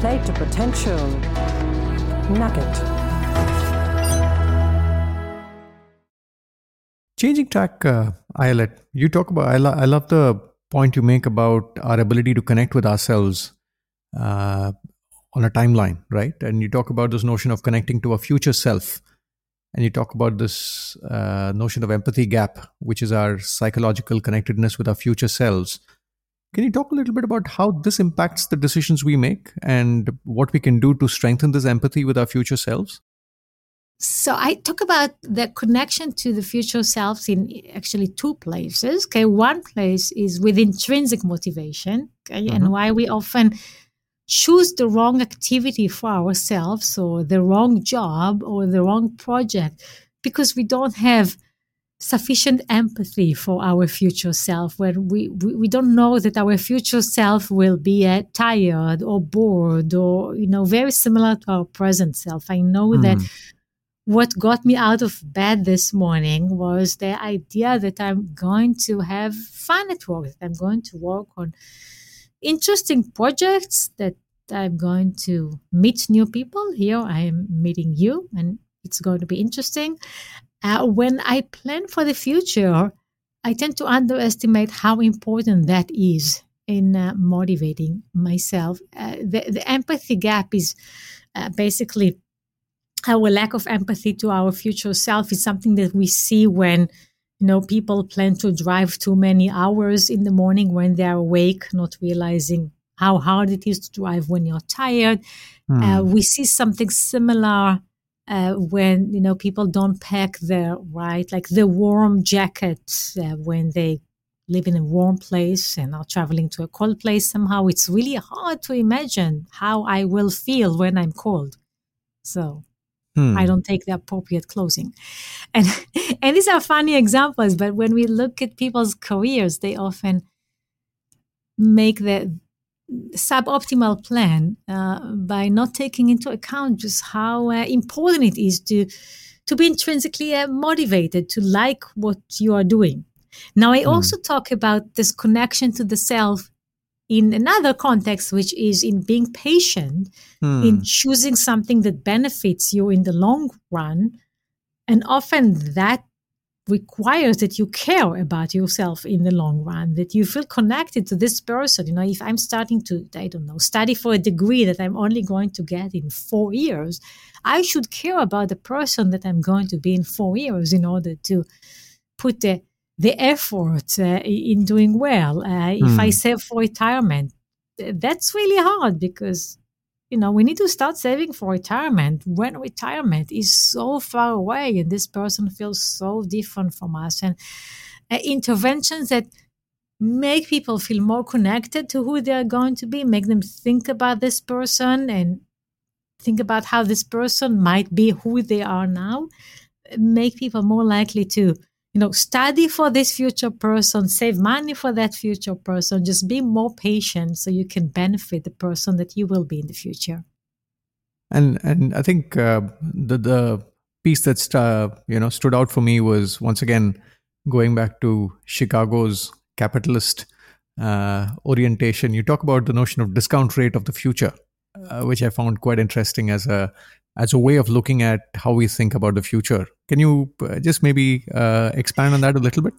Play to Potential Nugget. Changing track, Ayelet, you talk about, I love the point you make about our ability to connect with ourselves on a timeline, right? And you talk about this notion of connecting to a future self. And you talk about this notion of empathy gap, which is our psychological connectedness with our future selves. Can you talk a little bit about how this impacts the decisions we make and what we can do to strengthen this empathy with our future selves? So I talk about the connection to the future selves in actually two places. Okay, one place is with intrinsic motivation, okay, and why we often choose the wrong activity for ourselves or the wrong job or the wrong project because we don't have sufficient empathy for our future self, where we don't know that our future self will be tired or bored or, very similar to our present self. I know that what got me out of bed this morning was the idea that I'm going to have fun at work, that I'm going to work on interesting projects, that I'm going to meet new people. Here I am meeting you, and it's going to be interesting. When I plan for the future, I tend to underestimate how important that is in motivating myself. The empathy gap is basically our lack of empathy to our future self is something that we see when, people plan to drive too many hours in the morning when they're awake, not realizing how hard it is to drive when you're tired. We see something similar when, people don't pack the warm jackets when they live in a warm place and are traveling to a cold place. Somehow it's really hard to imagine how I will feel when I'm cold. So I don't take the appropriate clothing. And these are funny examples, but when we look at people's careers, they often make the suboptimal plan by not taking into account just how important it is to be intrinsically motivated, to like what you are doing. Now, I also talk about this connection to the self in another context, which is in being patient, in choosing something that benefits you in the long run. And often that requires that you care about yourself in the long run, that you feel connected to this person. If I'm starting to, study for a degree that I'm only going to get in 4 years, I should care about the person that I'm going to be in 4 years in order to put the effort in doing well. If I save for retirement, that's really hard because, we need to start saving for retirement when retirement is so far away and this person feels so different from us. And interventions that make people feel more connected to who they're going to be, make them think about this person and think about how this person might be who they are now, make people more likely to study for this future person, save money for that future person, just be more patient so you can benefit the person that you will be in the future. And I think the piece that stood out for me was, once again, going back to Chicago's capitalist orientation. You talk about the notion of discount rate of the future, which I found quite interesting as a way of looking at how we think about the future. Can you just maybe expand on that a little bit?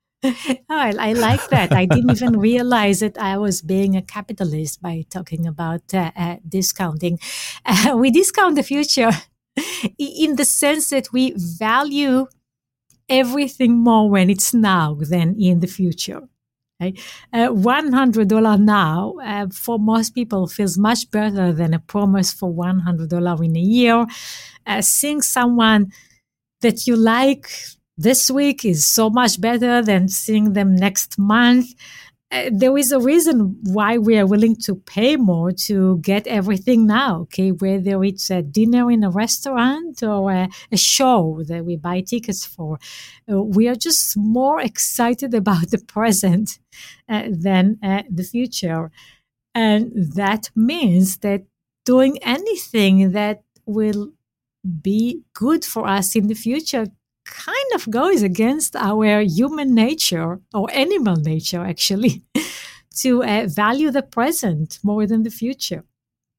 I like that. I didn't even realize that I was being a capitalist by talking about discounting. We discount the future in the sense that we value everything more when it's now than in the future. Okay? $100 now for most people feels much better than a promise for $100 in a year. Seeing someone that you like this week is so much better than seeing them next month. There is a reason why we are willing to pay more to get everything now, okay? Whether it's a dinner in a restaurant or a show that we buy tickets for. We are just more excited about the present than the future. And that means that doing anything that will be good for us in the future kind of goes against our human nature, or animal nature actually, to value the present more than the future.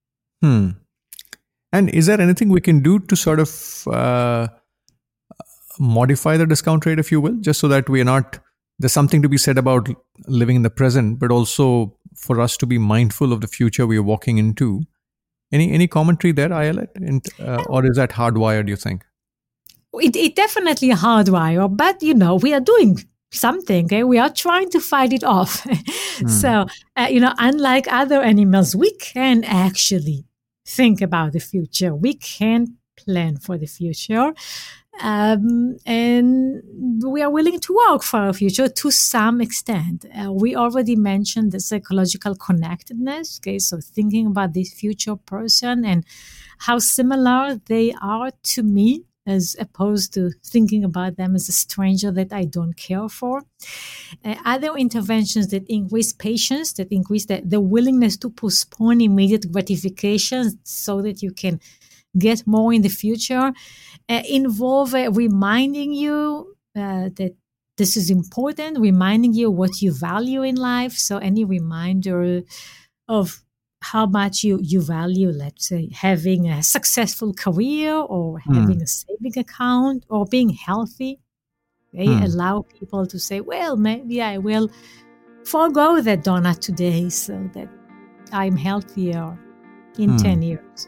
And is there anything we can do to sort of modify the discount rate, if you will, just so that we are not, there's something to be said about living in the present, but also for us to be mindful of the future we are walking into. Any commentary there, Ayelet? Or is that hardwired, you think? It definitely hardwired, but we are doing something. Okay? We are trying to fight it off. So, unlike other animals, we can actually think about the future. We can plan for the future. And we are willing to work for our future to some extent. We already mentioned the psychological connectedness. Okay, so thinking about this future person and how similar they are to me, as opposed to thinking about them as a stranger that I don't care for. Other interventions that increase patience, that increase the willingness to postpone immediate gratification so that you can get more in the future, involve reminding you that this is important, reminding you what you value in life. So any reminder of how much you value, let's say, having a successful career or having a saving account or being healthy. They allow people to say, well, maybe I will forego that donut today so that I'm healthier in 10 years.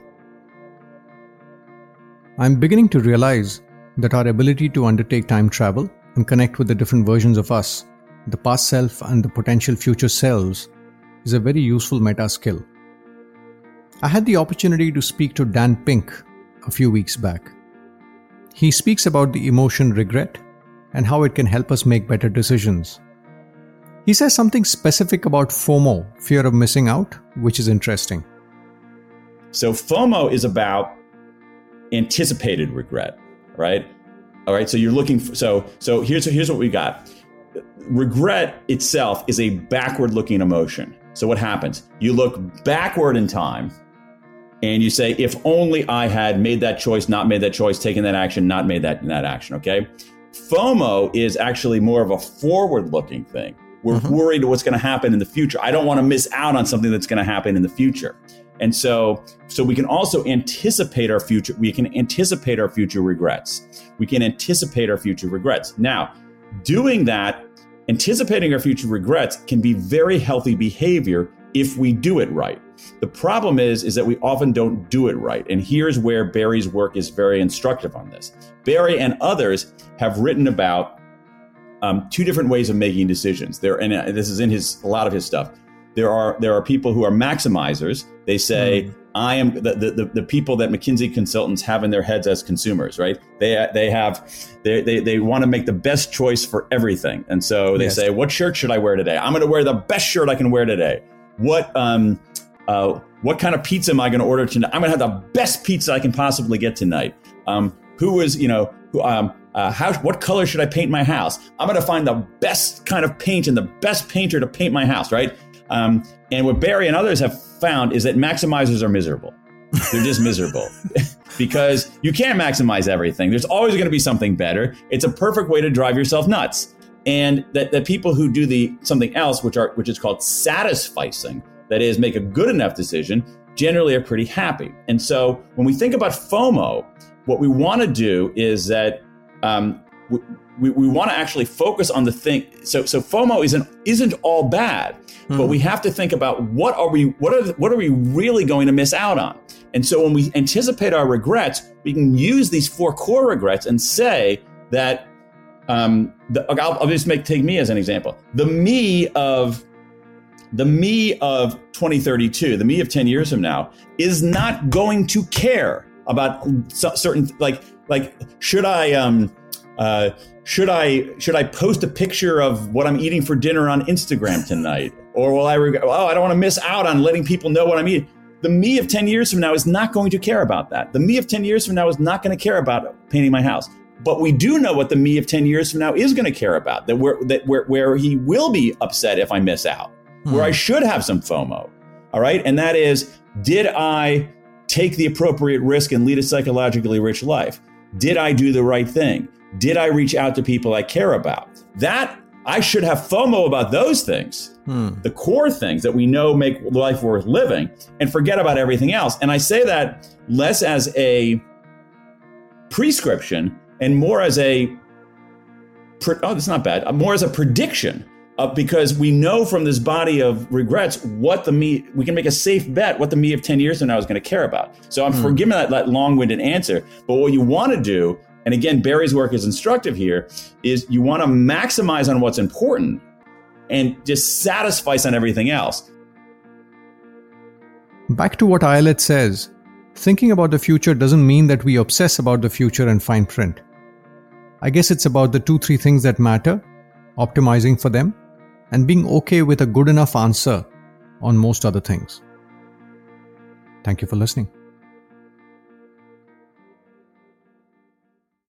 I'm beginning to realize that our ability to undertake time travel and connect with the different versions of us, the past self and the potential future selves, is a very useful meta skill. I had the opportunity to speak to Dan Pink a few weeks back. He speaks about the emotion regret and how it can help us make better decisions. He says something specific about FOMO, fear of missing out, which is interesting. So FOMO is about anticipated regret, right? All right. So you're looking for, so here's what we got. Regret itself is a backward-looking emotion. So what happens? You look backward in time and you say, if only I had made that choice, not made that choice, taken that action, not made that action, okay? FOMO is actually more of a forward-looking thing. We're worried what's going to happen in the future. I don't want to miss out on something that's going to happen in the future. And so we can also anticipate our future. We can anticipate our future regrets. We can anticipate our future regrets. Now, doing that, anticipating our future regrets can be very healthy behavior if we do it right. The problem is that we often don't do it right. And here's where Barry's work is very instructive on this. Barry and others have written about two different ways of making decisions. This is in a lot of his stuff. There are people who are maximizers. They say, I am the people that McKinsey consultants have in their heads as consumers, right? They want to make the best choice for everything. And so they say, what shirt should I wear today? I'm going to wear the best shirt I can wear today. What kind of pizza am I going to order tonight? I'm going to have the best pizza I can possibly get tonight. What color should I paint my house? I'm going to find the best kind of paint and the best painter to paint my house, right? And what Barry and others have found is that maximizers are miserable. They're just miserable because you can't maximize everything. There's always going to be something better. It's a perfect way to drive yourself nuts. And that people who do something else, which is called satisficing, that is, make a good enough decision, generally are pretty happy. And so when we think about FOMO, what we want to do is that we want to actually focus on the thing. So FOMO isn't all bad, but we have to think about what are we really going to miss out on. And so when we anticipate our regrets, we can use these 4 core regrets and say that I'll just take me as an example. The me of 2032, the me of 10 years from now, is not going to care about certain like should I post a picture of what I'm eating for dinner on Instagram tonight? Or will I regret, I don't want to miss out on letting people know what I'm eating. The me of 10 years from now is not going to care about that. The me of 10 years from now is not going to care about painting my house. But we do know what the me of 10 years from now is going to care about, where he will be upset if I miss out, where I should have some FOMO. All right. And that is, did I take the appropriate risk and lead a psychologically rich life? Did I do the right thing? Did I reach out to people I care about? That I should have FOMO about those things, the core things that we know make life worth living, and forget about everything else. And I say that less as a prescription and more as that's not bad, more as a prediction. Because we know from this body of regrets we can make a safe bet what the me of 10 years from now is going to care about. So I'm forgiving that long-winded answer. But what you want to do, and again, Barry's work is instructive here, is you want to maximize on what's important and just satisfice on everything else. Back to what Ayelet says, thinking about the future doesn't mean that we obsess about the future and fine print. I guess it's about the 2-3 things that matter, optimizing for them, and being okay with a good enough answer on most other things. Thank you for listening.